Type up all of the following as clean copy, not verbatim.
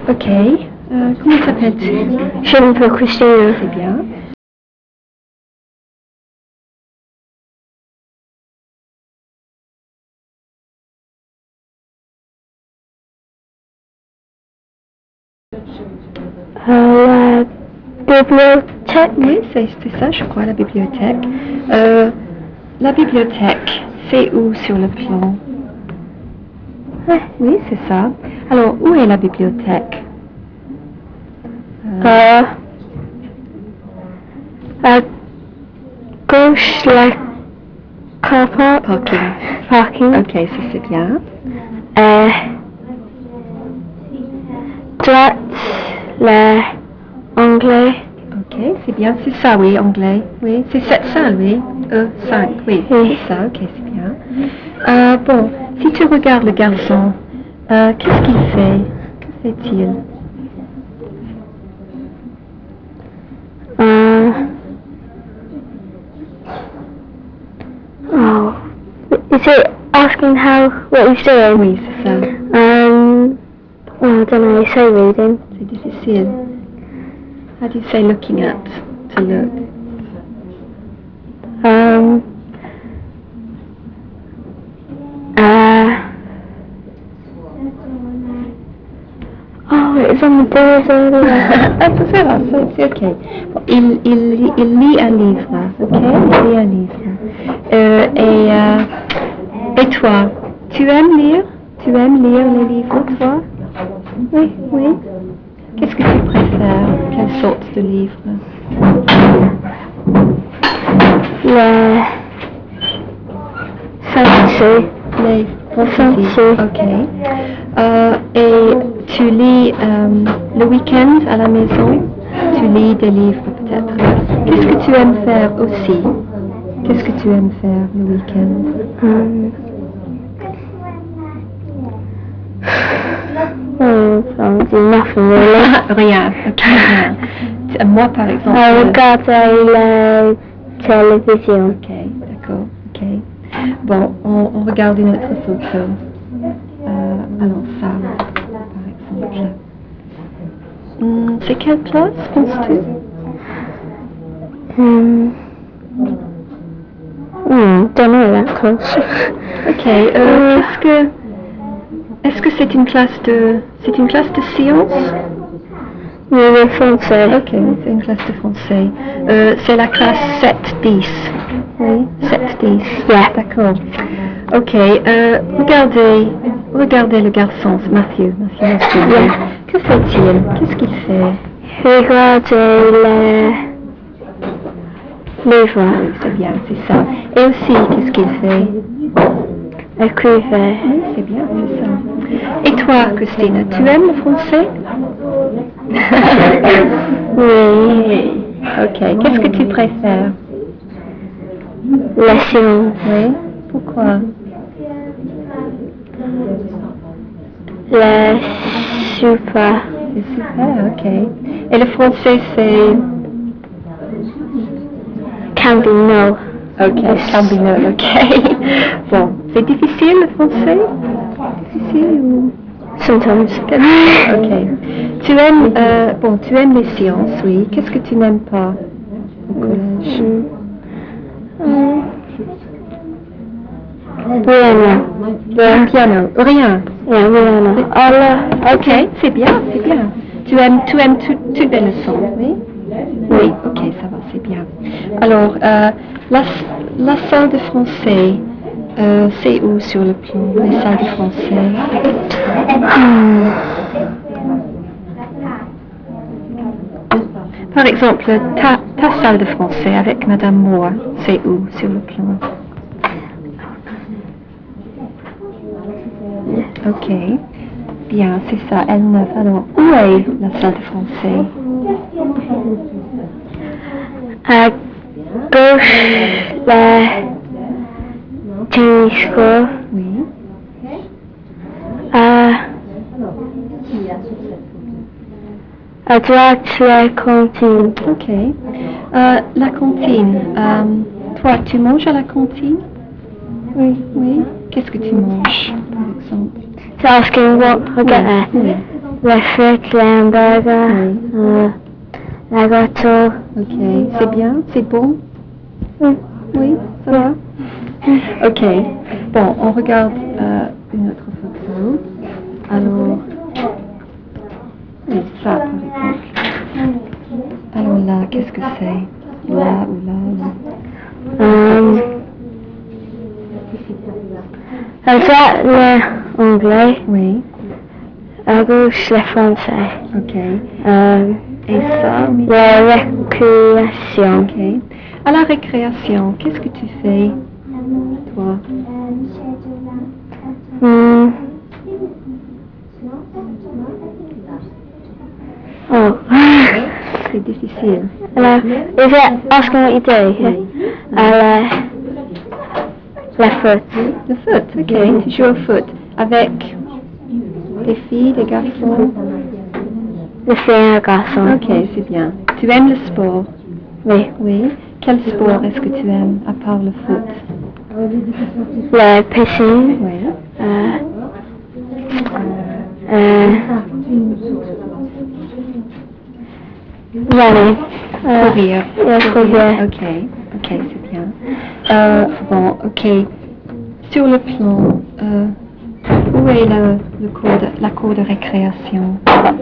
Ok. Comment t'appelles-tu? Je m'appelle Christina. C'est bien. La bibliothèque. Oui, c'est ça, je crois, la bibliothèque. La bibliothèque, c'est où sur le plan? Oui, c'est ça. Alors, où est la bibliothèque? À gauche, la car park. Parking. Ok, ça c'est bien. Droite, le anglais. Ok, c'est bien, c'est ça, oui, anglais. Oui, c'est cette salle, oui. E5, oui, Oui. c'est ça, ok, c'est bien. Bon, si tu regardes le garçon, qu'est-ce qu'il fait? Que fait-il? Is it asking what he's doing? Oui, c'est ça. I don't know, say reading. C'est difficile. How do you say looking at? To look. It's on the board earlier. Ah, ça va, c'est ok. Bon, il lit un livre, ok? Il lit un livre. Et toi, tu aimes lire? Tu aimes lire les livres, toi? Oui, oui. Qu'est-ce que tu préfères? Quelle sorte de livre? Le fantasy. Les fantasy. Ok. Et tu lis le week-end à la maison? Tu lis des livres peut-être. Qu'est-ce que tu aimes faire aussi? Qu'est-ce que tu aimes faire le week-end? Nothing really. Rien, ok, rien. Moi par exemple. Regarder la télévision. Ok, d'accord, ok. Bon, on regarde une autre photo. Alors ça, par exemple. C'est quelle classe, penses-tu? Don't know that close. Ok, est-ce que c'est une classe de sciences? Oui, le français. Ok, c'est une classe de français. C'est la classe 7-10. Oui, 7-10. Yeah. D'accord. Ok, regardez le garçon, c'est Matthew. Yeah. Que fait-il? Qu'est-ce qu'il fait? Regardez le livre. Oui, c'est bien, c'est ça. Et aussi, qu'est-ce qu'il fait? Écrivez. Oui, c'est bien, c'est ça. Et toi, Christina, tu aimes le français? Oui. Ok, qu'est-ce que tu préfères? La science. Oui, pourquoi? La super. C'est super, ok. Et le français, c'est? Can be no. Ok, can be no, ok. Bon, c'est difficile le français? Difficile ou? Sometimes. Ok. Tu aimes les sciences, oui. Qu'est-ce que tu n'aimes pas au collège? Le piano. Rien. Ok, c'est bien, c'est bien. Tu aimes toutes les leçons, oui? Oui, ok, ça va, c'est bien. Alors, la salle de français, c'est où sur le plan, les salles de français? Par exemple, ta salle de français avec Madame Moore, c'est où sur le plan? Ok, bien, c'est ça, L9. Alors, où est la salle de français? À gauche, la tennis school. Oui. À droite, la cantine. Ok. La cantine. Toi, tu manges à la cantine? Oui. Oui. Qu'est-ce que tu manges, par exemple? So asking what I get there. Oui. les frites, les hamburgers, la gâteau. Ok, c'est bien, c'est bon? Mm. Oui, ça va? Ok, bon, on regarde une autre photo. Alors, oui, ça par exemple. Alors là, qu'est-ce que c'est? Là ou là? Ça, les anglais. Oui, À gauche, les français. ok. Et ça, oui. La récréation. Ok. À la récréation, qu'est-ce que tu fais, toi? Oh. C'est difficile. Is it asking what you do? Oui. La foot. Le foot, ok. Tu joues au foot avec des filles, des garçons? Des filles et un garçon. Ok, c'est bien. Tu aimes le sport? Oui. Oui. Quel sport est-ce que tu aimes à part le foot? La piscine. Oui. Running. Courir. Courir. Ok, ok, c'est bien. Bon, ok. Sur le plan, où est la cour de récréation?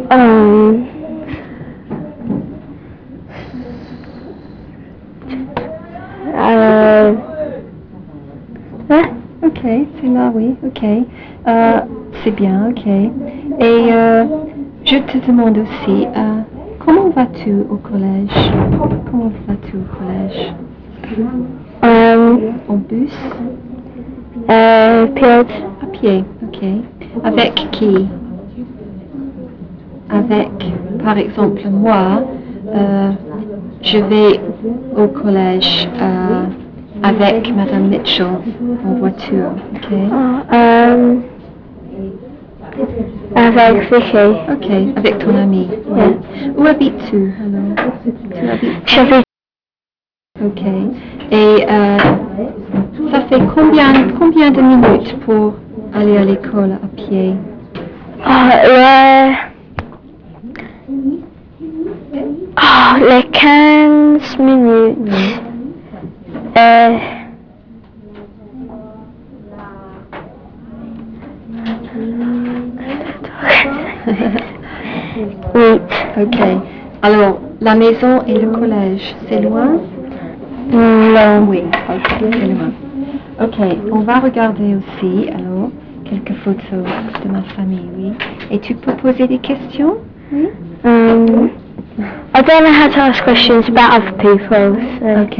Ok, c'est là, oui, ok. C'est bien, ok. Et je te demande aussi, comment vas-tu au collège? Comment vas-tu au collège? En bus? Pied. À pied, ok. Avec qui? Avec, par exemple, moi, je vais au collège avec Madame Mitchell en voiture, ok? Avec Vicky. Ok, avec ton ami. Ouais. Où habites-tu alors? Tu habites? J'habite. Ok. Et ça fait combien de minutes pour aller à l'école à pied? Les 15 minutes. Oui. Ok. Alors, la maison et le collège, c'est loin? Non. Oui, ok, c'est loin. Ok, on va regarder aussi, alors, quelques photos de ma famille, oui. Et tu peux poser des questions? Oui. I don't know how to ask questions about other people. So. Ok.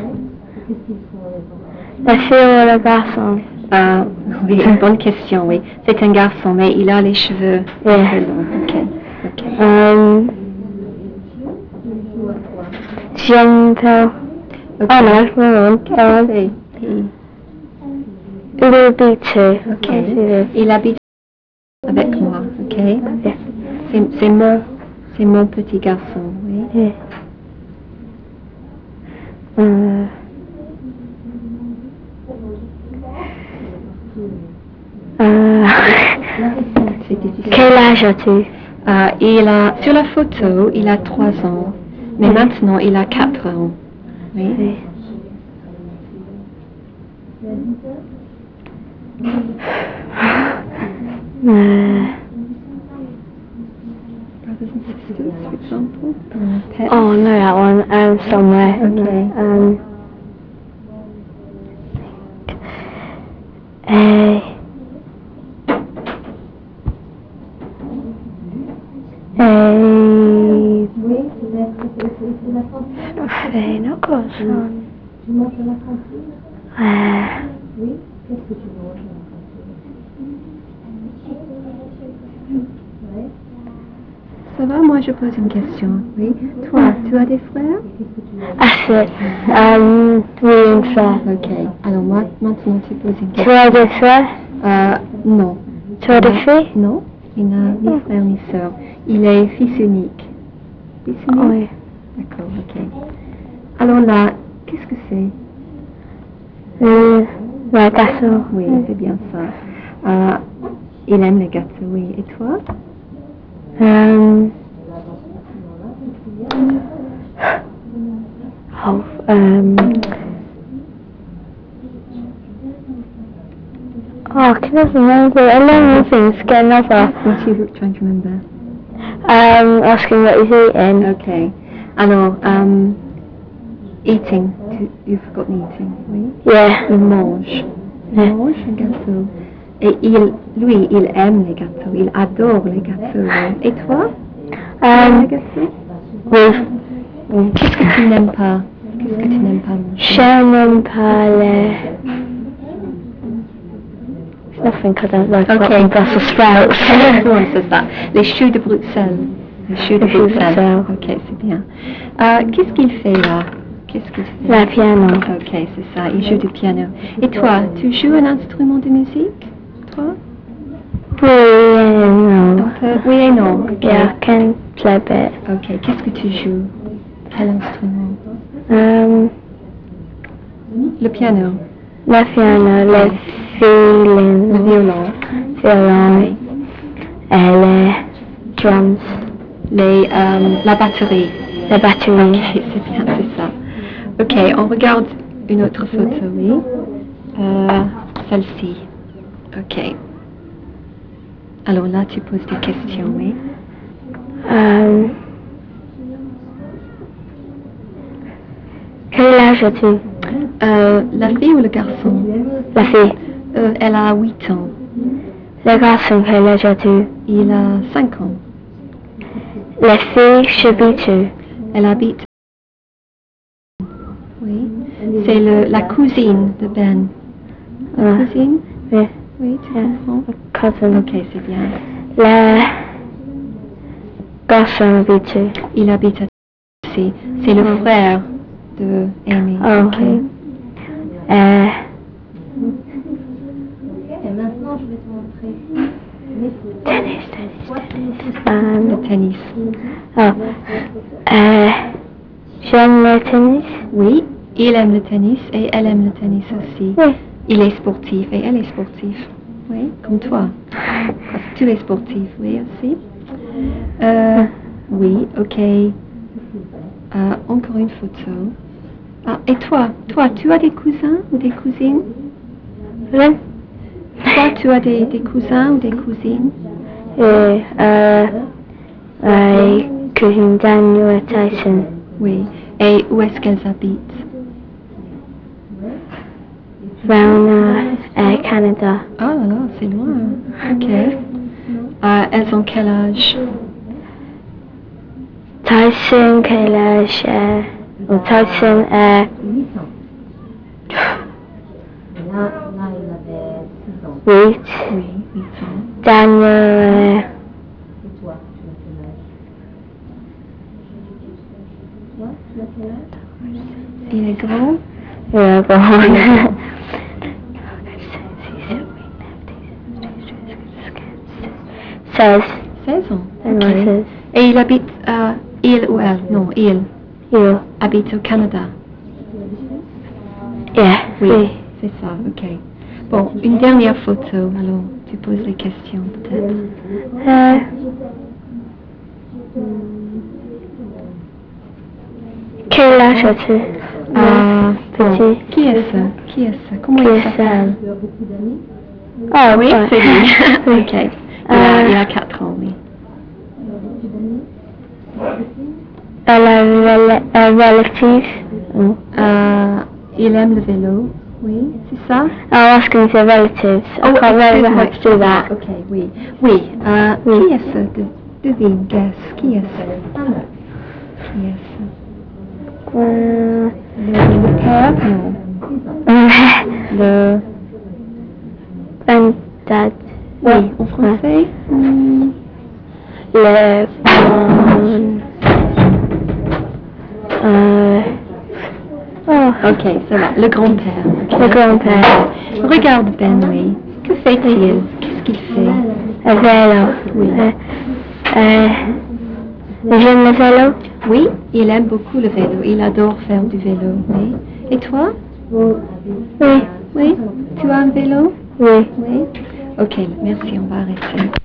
La fille ou le garçon? Oui, une bonne question, oui. C'est un garçon, mais il a les cheveux un peu longs. Ok, ok. Gender. Ok. Oh no, wrong one. Little B2. Ok. Il habite avec moi, ok? Yeah. C'est mon petit garçon, oui. Yeah. C'est difficile. Quel âge as-tu? Sur la photo, il a 3 ans, mais maintenant il a 4 ans. Oui. Oui. Brothers and sisters, for example. Pets. Oh, I know that one. Somewhere. Okay. Not croissant. Ça va, moi je pose une question. Oui. Toi, tu as des frères? Assez. Oui, une frère. Ok. Alors moi, maintenant tu poses une Tu question. as des frères? Non. Tu as des filles? Non, il n'a ni frère ni sœur. Il est fils unique. Fils unique? Oui. D'accord, ok. Alors là, qu'est-ce que c'est? Le gâteau. Oui, c'est bien ça. Il aime les gâteaux, oui. Et toi? I cannot remember. A lot of things. Get another. What are you trying to remember? Asking what he's eating. Okay. Alors, eating. You've forgotten eating, oui? Yeah. Il mange. Il mange un gâteau. Et lui, il aime les gâteaux. Il adore les gâteaux. Oui. Et toi? Les gâteaux? Oui. Qu'est-ce que tu n'aimes pas? Qu'est-ce que tu n'aimes pas manger? Je n'aime pas les... There's nothing I don't like about Brussels sprouts. Everyone says that. Les choux de Bruxelles. Les choux de Bruxelles. Ok, c'est bien. Qu'est-ce qu'il fait là? Qu'est-ce qu'il fait? Le piano. Ok, c'est ça. Il joue du piano. Et toi, tu joues un instrument de musique? Toi? Oui et non. Oui et non. Okay. Yeah, I can play a bit. Ok, qu'est-ce que tu joues? Quel instrument? Le piano. Le piano, le violon. Oui. Et les drums. La batterie. La batterie. Ok, c'est bien, c'est ça. Ok, on regarde une autre photo, oui. Celle-ci. Ok. Alors là, tu poses des questions, oui. Quel âge as-tu? La fille ou le garçon? La fille. Elle a 8 ans. Le garçon, quel âge as-tu? Il a 5 ans. La fille, habites-tu? Elle habite. Oui. C'est la cousine de Ben. La cousine? Oui. Oui, tu comprends? Cousin. Ok, c'est bien. Le garçon, habites-tu? Il habite à ici. C'est le frère de Amy. Oh, ok. Et maintenant, je vais te montrer mes photos. Tennis. Le tennis. J'aime le tennis. Oui, il aime le tennis et elle aime le tennis aussi. Oui. Il est sportif et elle est sportive. Oui, comme toi. Parce que tu es sportif, oui aussi. Oui, ok. Encore une photo. Et toi, tu as des cousins ou des cousines? Oui. Toi, tu as des cousins ou des cousines? My cousin Daniel Tyson. Oui. Et où est-ce qu'elles habitent? Round Canada. Ah là là, c'est loin. Ok. Elles ont quel âge? Tyson, quel âge? Tyson, 8 ans. Là, il avait 6 ans. 8. Oui, 8 ans. Daniel, Et toi, tu as quel âge? Toi, tu as quel âge? Il est grand? yeah, 16. 16 ans. Ok. Ok. Et il habite il ou elle? Non, il You. habite au Canada. Yeah. Oui, c'est ça, ok. Bon, une dernière photo, alors tu poses les questions peut-être. Quel âge as-tu? Petit. Qui est-ce? Comment Qui il est ça? s'appelle? Tu as beaucoup d'amis? Oh, Oui, ouais. c'est lui. Ok. Il a 4 ans, oui. Tu as beaucoup d'amis? Relatives. Il aime le vélo, oui, c'est ça? I'm asking the relatives. I can't remember how to do that. Ok, oui. Oui, qui est-ce? Devine, guess, qui est-ce? Qui est-ce? Le père? Non. Le... And dad. Oui, en français? Le Ok, ça va. Le grand-père. ok. Le grand-père. Regarde Ben, oui. Que fait-il? Qu'est-ce qu'il fait? Le vélo. Oui. J'aime le vélo. Oui, il aime beaucoup le vélo. Il adore faire du vélo, oui. Et toi? Oui. Oui? Tu as un vélo? Oui. Oui. Ok, merci, on va arrêter.